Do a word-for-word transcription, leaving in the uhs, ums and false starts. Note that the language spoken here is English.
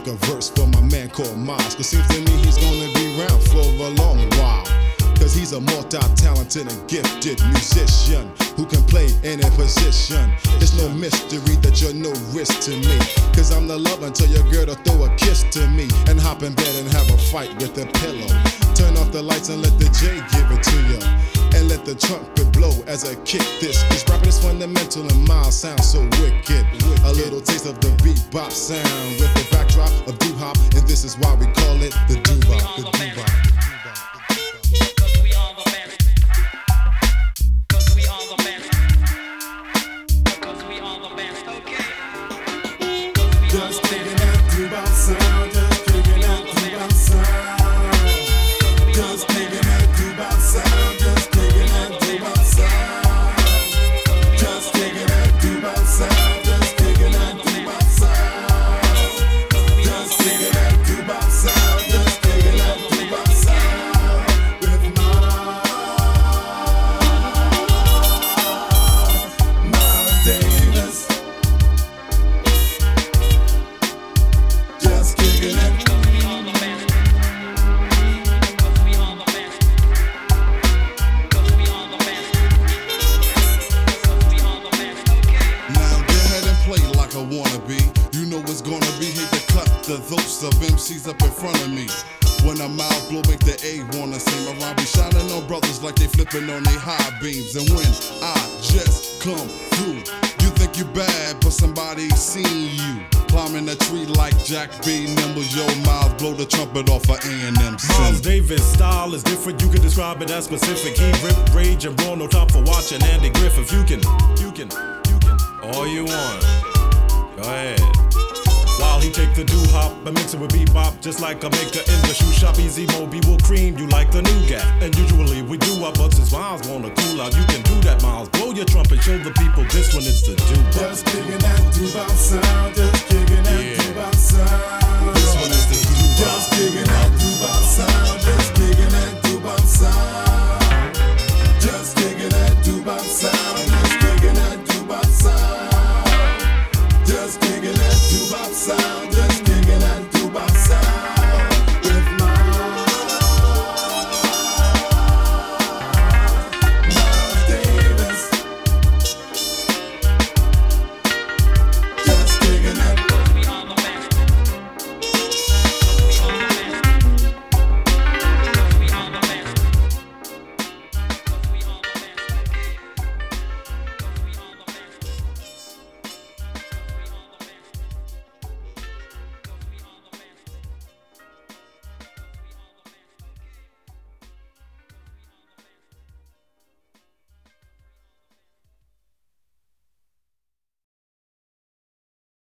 make a verse for my man called Miles, cause seems to me he's gonna be around for a long while. Cause he's a multi-talented and gifted musician who can play any position. It's no mystery that you're no risk to me, cause I'm the love until your girl to throw a kiss to me and hop in bed and have a fight with a pillow. Turn off the lights and let the J give it to you, and let the trumpet blow as I kick this. Cause rapping is fundamental and Miles sounds so wicked. A little taste of the bebop sound with the backdrop of doo-hop, and this is why we call it the doo-bop, the doo-bop. Just kicking that doo-bop sound, just kicking that doo-bop sound. Just kicking that doo-bop sound, just kicking that doo-bop sound. Just kicking that doo-bop sound, just kicking that doo-bop sound. Just kicking that doo-bop sound, just kicking that doo-bop sound. With Miles, Miles Davis. Just kicking it. Now go ahead and play like a wannabe. You know it's gonna be hate to cut the those of M Cs up in front of me. When I'm out, blow make the A wanna sing around. Be shining on brothers like they flipping on they high beams. And when I just come through, you think you bad, but somebody seen you. Climbing a tree like Jack B. Nimble, yo, Miles, blow the trumpet off of A and M. Miles Davis' style is different, you can describe it as specific. He rip, rage, and raw, no time for watching Andy Griffith. You can, you can, you can, all you want. Go ahead. While he take the doo-hop and mix it with bebop, just like a maker in the shoe shop. Easy Moby will cream you like the nougat. And usually we do our but since Miles wanna cool out, you can do that, Miles. Blow your trumpet, show the people this one is the doo-bop. Just kicking that doo-bop sound, just